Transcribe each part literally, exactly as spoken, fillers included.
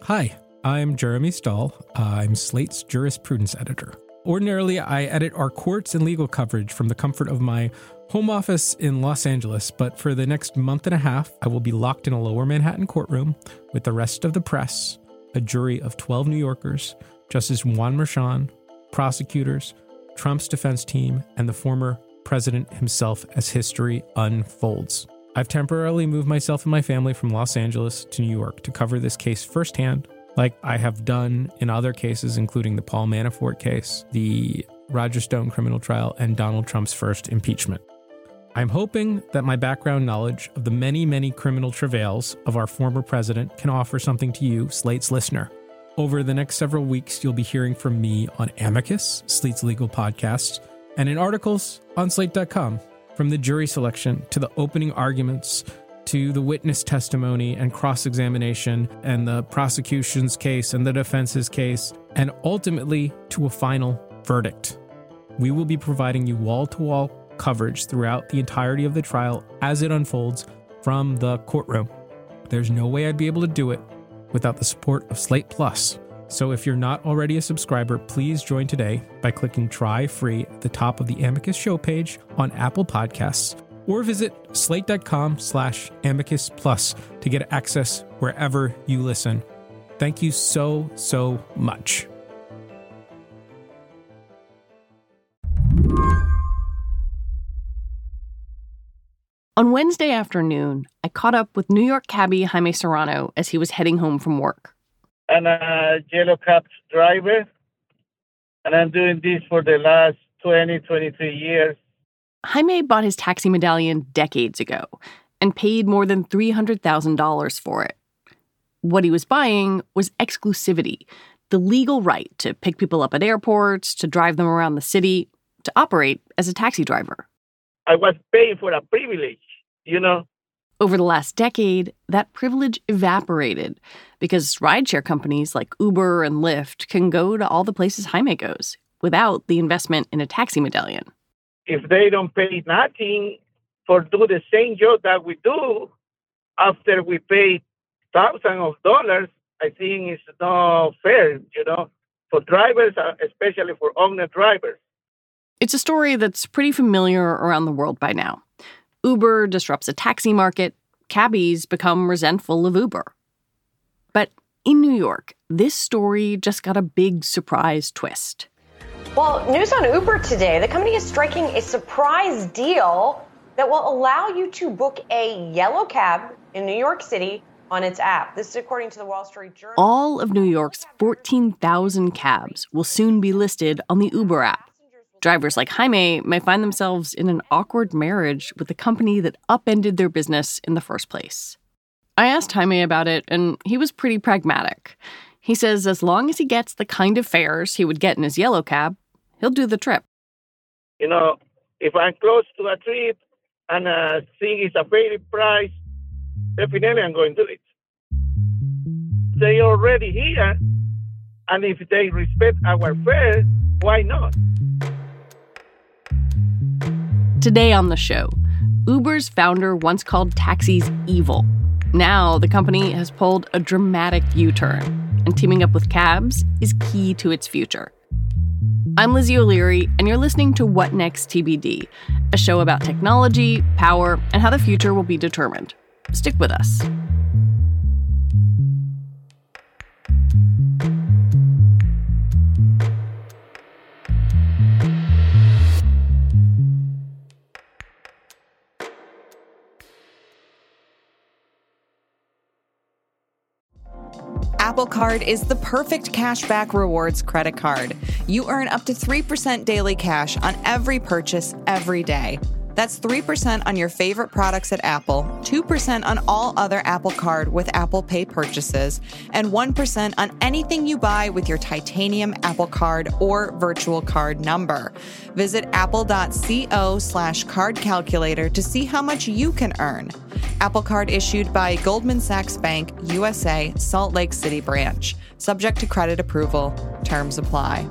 Hi, I'm Jeremy Stahl. I'm Slate's jurisprudence editor. Ordinarily, I edit our courts and legal coverage from the comfort of my home office in Los Angeles, but for the next month and a half, I will be locked in a lower Manhattan courtroom with the rest of the press, a jury of twelve New Yorkers, Justice Juan Merchan, prosecutors, Trump's defense team, and the former president himself as history unfolds. I've temporarily moved myself and my family from Los Angeles to New York to cover this case firsthand, like I have done in other cases, including the Paul Manafort case, the Roger Stone criminal trial, and Donald Trump's first impeachment. I'm hoping that my background knowledge of the many, many criminal travails of our former president can offer something to you, Slate's listener. Over the next several weeks, you'll be hearing from me on Amicus, Slate's legal podcast, and in articles on slate dot com, from the jury selection to the opening arguments to the witness testimony and cross-examination and the prosecution's case and the defense's case, and ultimately to a final verdict. We will be providing you wall-to-wall coverage throughout the entirety of the trial as it unfolds from the courtroom. There's no way I'd be able to do it without the support of Slate Plus. So if you're not already a subscriber, please join today by clicking Try Free at the top of the Amicus show page on Apple Podcasts, or visit slate.com slash amicus plus to get access wherever you listen. Thank you so, so much. On Wednesday afternoon, I caught up with New York cabbie Jaime Serrano as he was heading home from work. I'm a yellow cab driver, and I'm doing this for the last twenty, twenty-three years. Jaime bought his taxi medallion decades ago and paid more than three hundred thousand dollars for it. What he was buying was exclusivity, the legal right to pick people up at airports, to drive them around the city, to operate as a taxi driver. I was paying for a privilege, you know. Over the last decade, that privilege evaporated because rideshare companies like Uber and Lyft can go to all the places Jaime goes without the investment in a taxi medallion. If they don't pay nothing for do the same job that we do, after we pay thousands of dollars, I think it's not fair, you know, for drivers, especially for owner drivers. It's a story that's pretty familiar around the world by now. Uber disrupts a taxi market. Cabbies become resentful of Uber. But in New York, this story just got a big surprise twist. Well, news on Uber today. The company is striking a surprise deal that will allow you to book a yellow cab in New York City on its app. This is according to the Wall Street Journal. All of New York's fourteen thousand cabs will soon be listed on the Uber app. Drivers like Jaime may find themselves in an awkward marriage with the company that upended their business in the first place. I asked Jaime about it, and he was pretty pragmatic. He says as long as he gets the kind of fares he would get in his yellow cab, he'll do the trip. You know, if I'm close to a trip and uh, seeing it's a fair price, definitely I'm going to do it. They're already here, and if they respect our fare, why not? Today on the show, Uber's founder once called taxis evil. Now the company has pulled a dramatic U-turn, and teaming up with cabs is key to its future. I'm Lizzie O'Leary, and you're listening to What Next T B D, a show about technology, power, and how the future will be determined. Stick with us. Apple Card is the perfect cashback rewards credit card. You earn up to three percent daily cash on every purchase every day. That's three percent on your favorite products at Apple, two percent on all other Apple Card with Apple Pay purchases, and one percent on anything you buy with your titanium Apple Card or virtual card number. Visit apple.co slash card calculator to see how much you can earn. Apple Card issued by Goldman Sachs Bank, U S A, Salt Lake City branch. Subject to credit approval. Terms apply.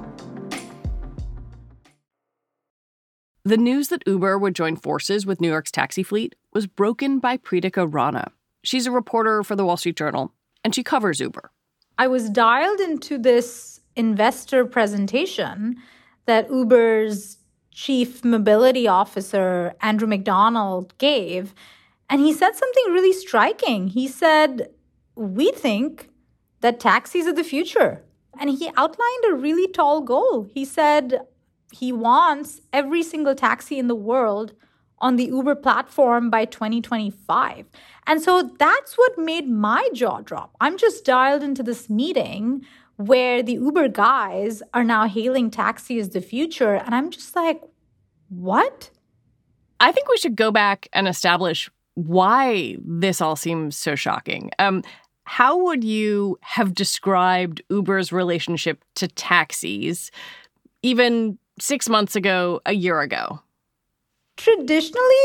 The news that Uber would join forces with New York's taxi fleet was broken by Pritika Rana. She's a reporter for the Wall Street Journal, and she covers Uber. I was dialed into this investor presentation that Uber's chief mobility officer, Andrew McDonald, gave. And he said something really striking. He said, we think that taxis are the future. And he outlined a really tall goal. He said he wants every single taxi in the world on the Uber platform by twenty twenty-five. And so that's what made my jaw drop. I'm just dialed into this meeting where the Uber guys are now hailing taxi as the future. And I'm just like, what? I think we should go back and establish why this all seems so shocking. Um, how would you have described Uber's relationship to taxis even six months ago, a year ago? Traditionally,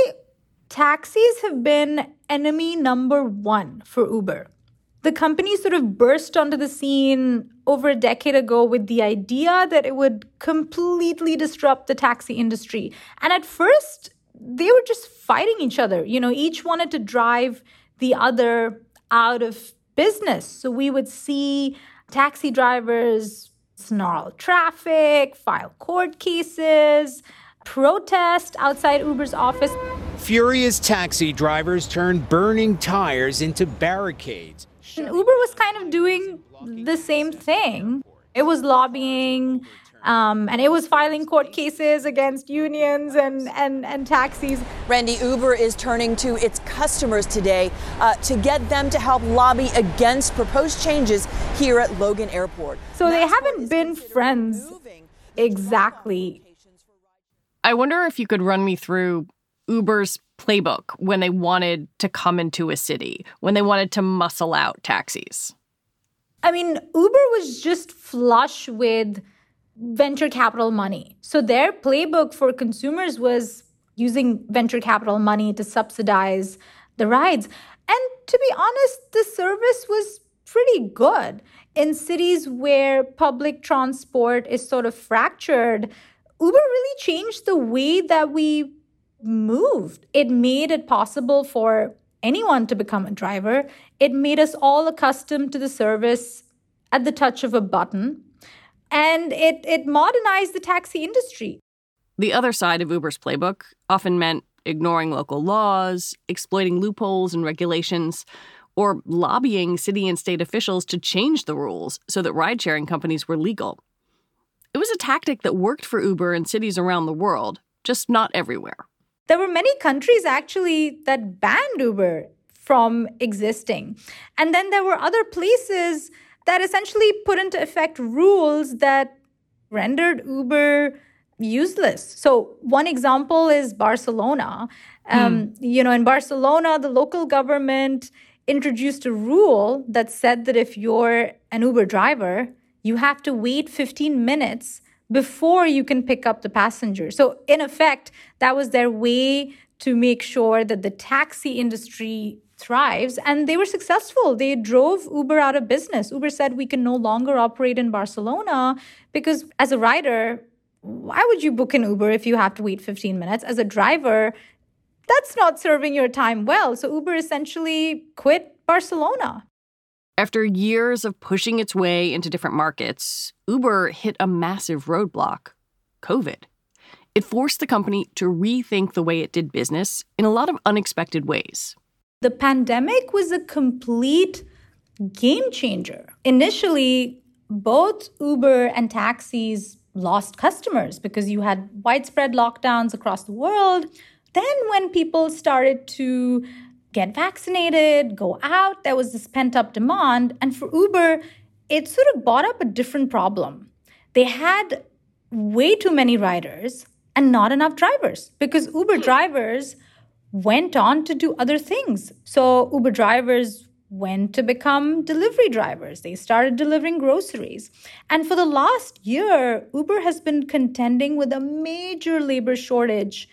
taxis have been enemy number one for Uber. The company sort of burst onto the scene over a decade ago with the idea that it would completely disrupt the taxi industry. And at first, they were just fighting each other. You know, each wanted to drive the other out of business. So we would see taxi drivers snarl traffic, file court cases, protest outside Uber's office. Furious taxi drivers turned burning tires into barricades. And Uber was kind of doing the same thing. It was lobbying, um, and it was filing court cases against unions and, and, and taxis. Randy, Uber is turning to its customers today uh, to get them to help lobby against proposed changes here at Logan Airport. So they haven't been friends exactly. I wonder if you could run me through Uber's playbook when they wanted to come into a city, when they wanted to muscle out taxis. I mean, Uber was just flush with venture capital money. So their playbook for consumers was using venture capital money to subsidize the rides. And to be honest, the service was pretty good. In cities where public transport is sort of fractured, Uber really changed the way that we moved. It made it possible for anyone to become a driver. It made us all accustomed to the service at the touch of a button. And it, it modernized the taxi industry. The other side of Uber's playbook often meant ignoring local laws, exploiting loopholes and regulations, or lobbying city and state officials to change the rules so that ride-sharing companies were legal. It was a tactic that worked for Uber in cities around the world, just not everywhere. There were many countries, actually, that banned Uber from existing. And then there were other places that essentially put into effect rules that rendered Uber useless. So one example is Barcelona. Um, mm. You know, in Barcelona, the local government introduced a rule that said that if you're an Uber driver, you have to wait fifteen minutes before you can pick up the passenger. So in effect, that was their way to make sure that the taxi industry thrives. And they were successful. They drove Uber out of business. Uber said we can no longer operate in Barcelona because as a rider, why would you book an Uber if you have to wait fifteen minutes? As a driver, that's not serving your time well. So Uber essentially quit Barcelona. After years of pushing its way into different markets, Uber hit a massive roadblock: COVID. It forced the company to rethink the way it did business in a lot of unexpected ways. The pandemic was a complete game changer. Initially, both Uber and taxis lost customers because you had widespread lockdowns across the world. Then when people started to get vaccinated, go out, there was this pent-up demand. And for Uber, it sort of brought up a different problem. They had way too many riders and not enough drivers because Uber drivers went on to do other things. So Uber drivers went to become delivery drivers. They started delivering groceries. And for the last year, Uber has been contending with a major labor shortage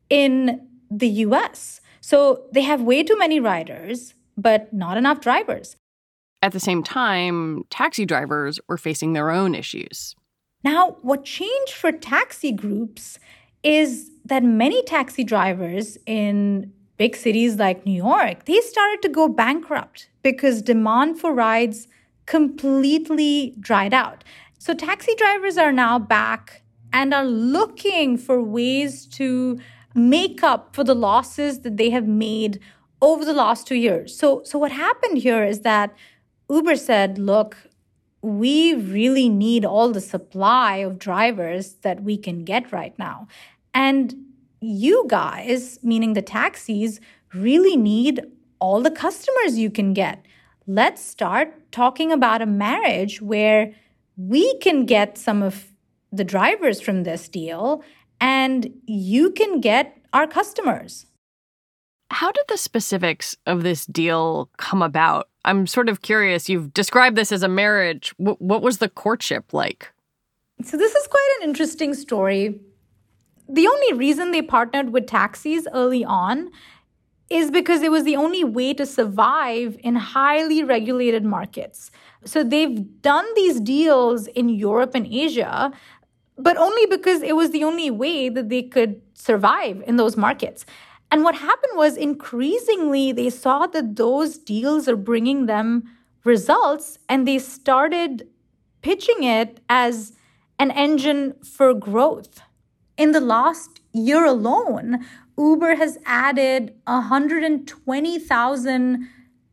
in the U S. So they have way too many riders, but not enough drivers. At the same time, taxi drivers were facing their own issues. Now, what changed for taxi groups is that many taxi drivers in big cities like New York, they started to go bankrupt because demand for rides completely dried out. So taxi drivers are now back and are looking for ways to make up for the losses that they have made over the last two years. So, so what happened here is that Uber said, look, we really need all the supply of drivers that we can get right now. And you guys, meaning the taxis, really need all the customers you can get. Let's start talking about a marriage where we can get some of the drivers from this deal and you can get our customers. How did the specifics of this deal come about? I'm sort of curious. You've described this as a marriage. W- what was the courtship like? So this is quite an interesting story. The only reason they partnered with taxis early on is because it was the only way to survive in highly regulated markets. So they've done these deals in Europe and Asia, but only because it was the only way that they could survive in those markets. And what happened was increasingly they saw that those deals are bringing them results, and they started pitching it as an engine for growth. In the last year alone, Uber has added one hundred twenty thousand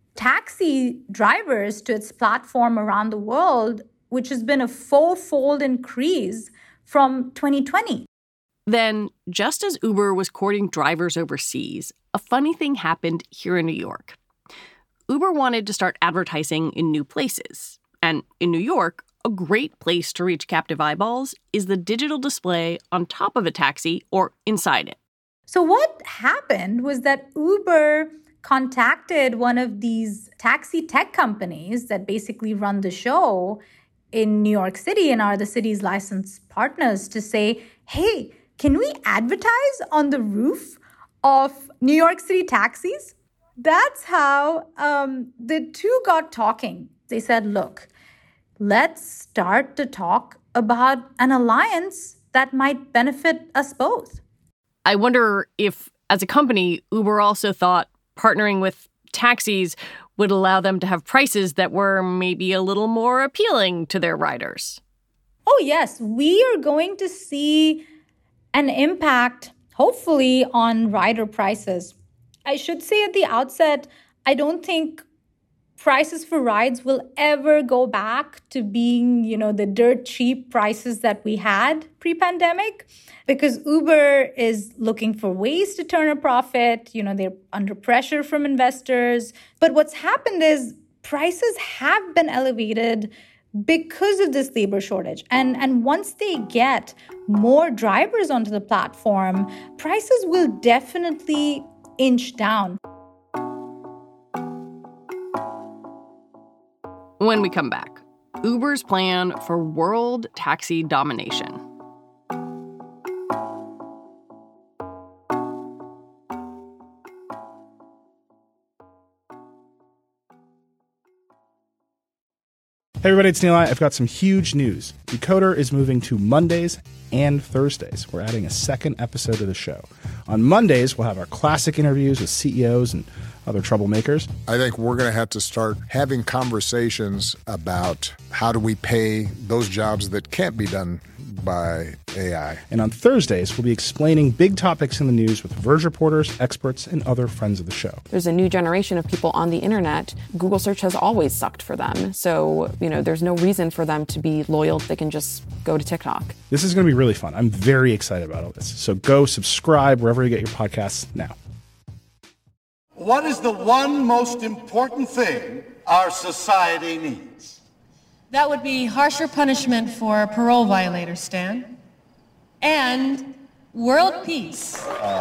taxi drivers to its platform around the world, which has been a four-fold increase from twenty twenty. Then, just as Uber was courting drivers overseas, a funny thing happened here in New York. Uber wanted to start advertising in new places. And in New York, a great place to reach captive eyeballs is the digital display on top of a taxi or inside it. So what happened was that Uber contacted one of these taxi tech companies that basically run the show in New York City and are the city's licensed partners to say, hey, can we advertise on the roof of New York City taxis? That's how um, the two got talking. They said, look, let's start to talk about an alliance that might benefit us both. I wonder if, as a company, Uber also thought partnering with taxis would allow them to have prices that were maybe a little more appealing to their riders. Oh, yes. We are going to see an impact, hopefully, on rider prices. I should say at the outset, I don't think prices for rides will ever go back to being, you know, the dirt cheap prices that we had pre-pandemic, because Uber is looking for ways to turn a profit. You know, they're under pressure from investors. But what's happened is prices have been elevated because of this labor shortage. And, and once they get more drivers onto the platform, prices will definitely inch down. When we come back, Uber's plan for world taxi domination. Hey everybody, it's Neil. I've got some huge news. Decoder is moving to Mondays and Thursdays. We're adding a second episode to the show. On Mondays, we'll have our classic interviews with C E Os and other troublemakers. I think we're going to have to start having conversations about how do we pay those jobs that can't be done by A I. And on Thursdays, we'll be explaining big topics in the news with Verge reporters, experts, and other friends of the show. There's a new generation of people on the internet. Google search has always sucked for them. So, you know, there's no reason for them to be loyal. They can just go to TikTok. This is going to be really fun. I'm very excited about all this. So go subscribe wherever you get your podcasts now. What is the one most important thing our society needs? That would be harsher punishment for parole violators, Stan. And world peace.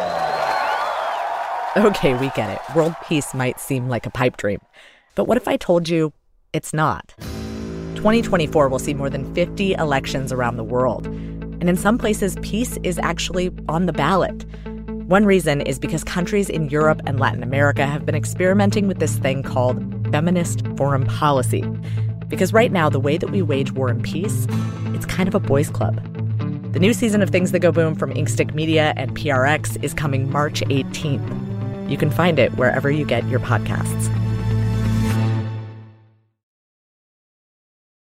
Okay, we get it. World peace might seem like a pipe dream. But what if I told you it's not? twenty twenty-four will see more than fifty elections around the world. And in some places, peace is actually on the ballot. One reason is because countries in Europe and Latin America have been experimenting with this thing called feminist foreign policy. Because right now, the way that we wage war and peace, it's kind of a boys' club. The new season of Things That Go Boom from Inkstick Media and P R X is coming March eighteenth. You can find it wherever you get your podcasts.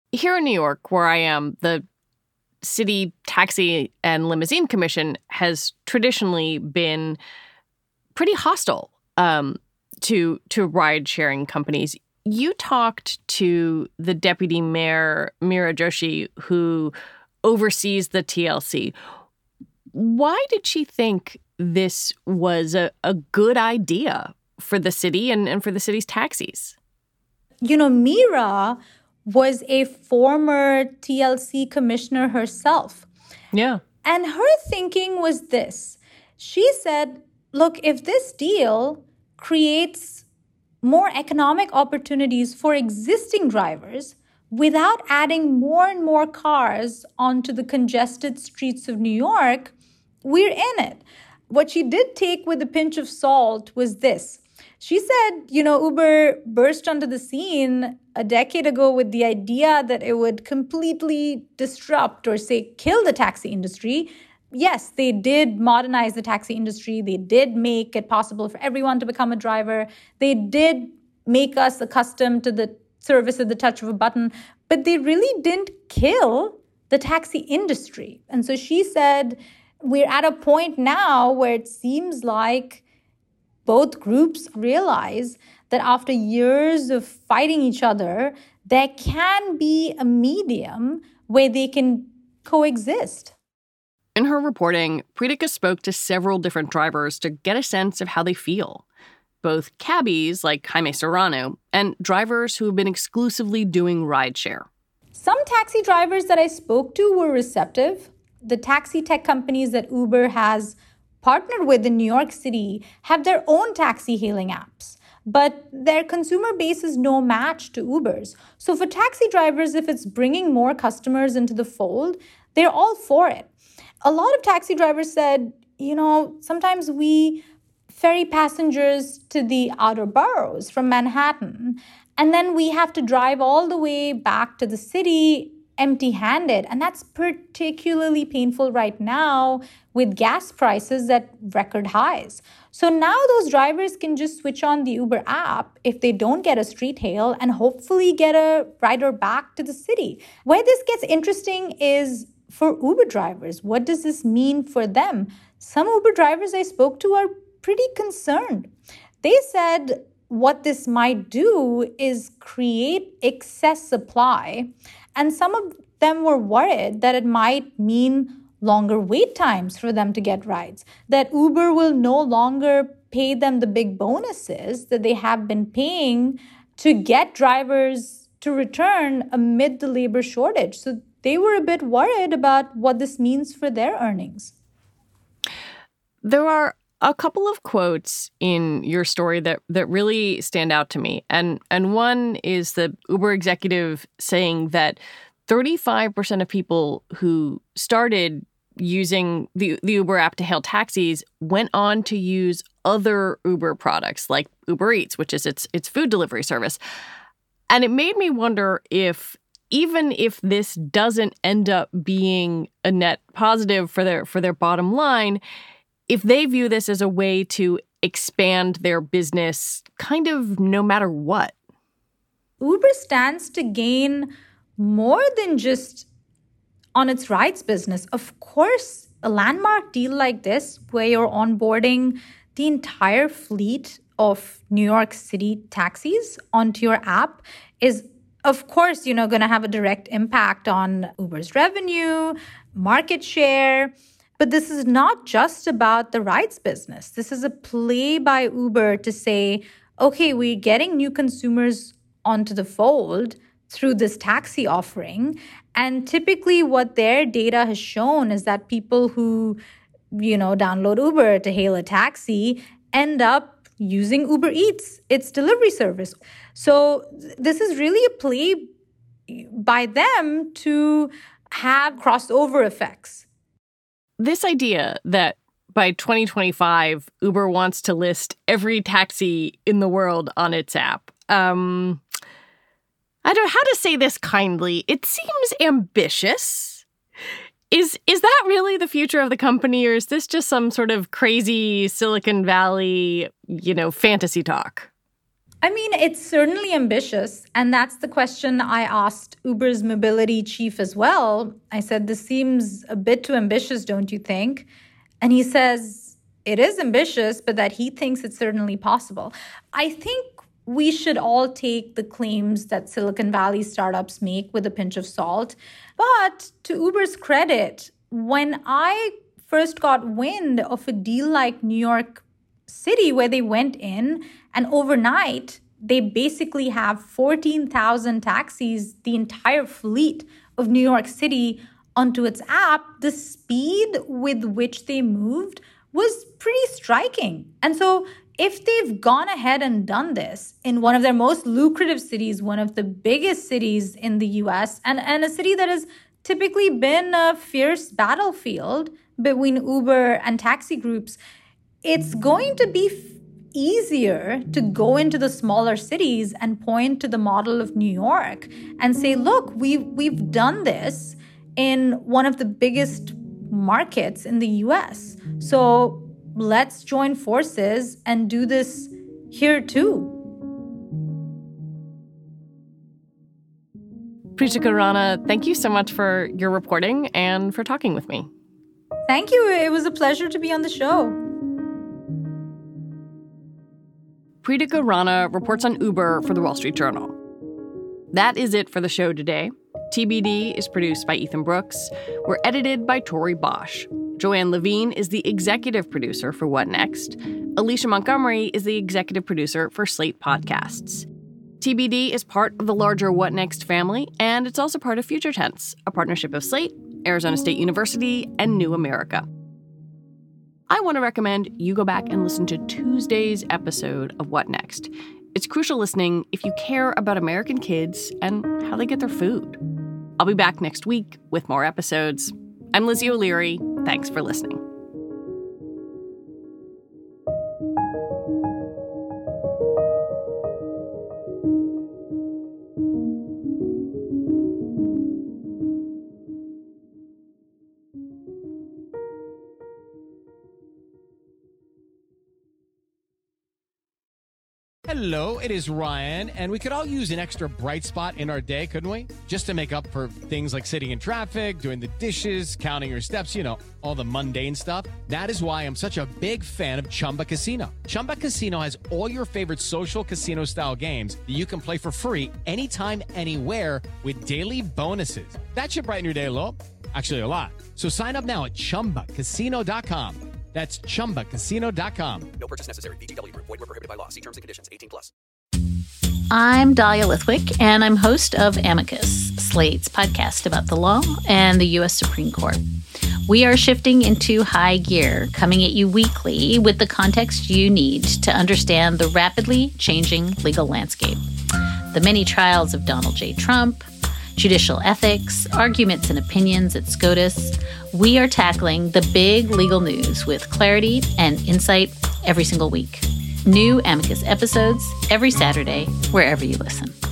Here in New York, where I am, the City Taxi and Limousine Commission has traditionally been pretty hostile um, to to ride-sharing companies. You talked to the deputy mayor, Meera Joshi, who oversees the T L C. Why did she think this was a, a good idea for the city and, and for the city's taxis? You know, Meera was a former T L C commissioner herself. Yeah. And her thinking was this. She said, look, if this deal creates more economic opportunities for existing drivers without adding more and more cars onto the congested streets of New York, we're in it. What she did take with a pinch of salt was this. She said, you know, Uber burst onto the scene a decade ago with the idea that it would completely disrupt or, say, kill the taxi industry. Yes, they did modernize the taxi industry. They did make it possible for everyone to become a driver. They did make us accustomed to the service at the touch of a button. But they really didn't kill the taxi industry. And so she said, we're at a point now where it seems like both groups realize that after years of fighting each other, there can be a medium where they can coexist. In her reporting, Pritika spoke to several different drivers to get a sense of how they feel. Both cabbies, like Jaime Serrano, and drivers who have been exclusively doing rideshare. Some taxi drivers that I spoke to were receptive. The taxi tech companies that Uber has partnered with in New York City have their own taxi hailing apps, but their consumer base is no match to Uber's. So for taxi drivers, if it's bringing more customers into the fold, they're all for it. A lot of taxi drivers said, you know, sometimes we ferry passengers to the outer boroughs from Manhattan, and then we have to drive all the way back to the city empty-handed. And that's particularly painful right now with gas prices at record highs. So now those drivers can just switch on the Uber app if they don't get a street hail and hopefully get a rider back to the city. Where this gets interesting is for Uber drivers. What does this mean for them? Some Uber drivers I spoke to are pretty concerned. They said what this might do is create excess supply. And some of them were worried that it might mean longer wait times for them to get rides, that Uber will no longer pay them the big bonuses that they have been paying to get drivers to return amid the labor shortage. So they were a bit worried about what this means for their earnings. There are a couple of quotes in your story that, that really stand out to me. And, and one is the Uber executive saying that thirty-five percent of people who started using the, the Uber app to hail taxis went on to use other Uber products like Uber Eats, which is its its food delivery service. And it made me wonder if even if this doesn't end up being a net positive for their for their bottom line, if they view this as a way to expand their business kind of no matter what. Uber stands to gain more than just on its rides business. Of course, a landmark deal like this, where you're onboarding the entire fleet of New York City taxis onto your app, is, of course, you know, going to have a direct impact on Uber's revenue, market share. But this is not just about the rides business. This is a play by Uber to say, okay, we're getting new consumers onto the fold through this taxi offering. And typically what their data has shown is that people who, you know, download Uber to hail a taxi end up using Uber Eats, its delivery service. So this is really a play by them to have crossover effects. This idea that by twenty twenty-five, Uber wants to list every taxi in the world on its app. Um, I don't know how to say this kindly. It seems ambitious. Is is that really the future of the company, or is this just some sort of crazy Silicon Valley, you know, fantasy talk? I mean, it's certainly ambitious. And that's the question I asked Uber's mobility chief as well. I said, this seems a bit too ambitious, don't you think? And he says it is ambitious, but that he thinks it's certainly possible. I think we should all take the claims that Silicon Valley startups make with a pinch of salt. But to Uber's credit, when I first got wind of a deal like New York City, where they went in and overnight, they basically have fourteen thousand taxis, the entire fleet of New York City, onto its app, the speed with which they moved was pretty striking. And so if they've gone ahead and done this in one of their most lucrative cities, one of the biggest cities in the U S, and, and a city that has typically been a fierce battlefield between Uber and taxi groups, it's going to be f- easier to go into the smaller cities and point to the model of New York and say, look, we've, we've done this in one of the biggest markets in the U S. So let's join forces and do this here too. Pritika Rana, thank you so much for your reporting and for talking with me. Thank you. It was a pleasure to be on the show. Pritika Rana reports on Uber for The Wall Street Journal. That is it for the show today. T B D is produced by Ethan Brooks. We're edited by Tori Bosch. Joanne Levine is the executive producer for What Next. Alicia Montgomery is the executive producer for Slate Podcasts. T B D is part of the larger What Next family, and it's also part of Future Tense, a partnership of Slate, Arizona State University, and New America. I want to recommend you go back and listen to Tuesday's episode of What Next. It's crucial listening if you care about American kids and how they get their food. I'll be back next week with more episodes. I'm Lizzie O'Leary. Thanks for listening. Hello, it is Ryan, and we could all use an extra bright spot in our day, couldn't we? Just to make up for things like sitting in traffic, doing the dishes, counting your steps, you know, all the mundane stuff. That is why I'm such a big fan of Chumba Casino. Chumba Casino has all your favorite social casino-style games that you can play for free anytime, anywhere with daily bonuses. That should brighten your day a little. Actually, a lot. So sign up now at chumba casino dot com. That's chumba casino dot com. No purchase necessary. V G W Group. Void where prohibited by law. See terms and conditions. eighteen plus. I'm Dahlia Lithwick, and I'm host of Amicus, Slate's podcast about the law and the U S Supreme Court. We are shifting into high gear, coming at you weekly with the context you need to understand the rapidly changing legal landscape. The many trials of Donald J. Trump, judicial ethics, arguments and opinions at SCOTUS. We are tackling the big legal news with clarity and insight every single week. New Amicus episodes every Saturday, wherever you listen.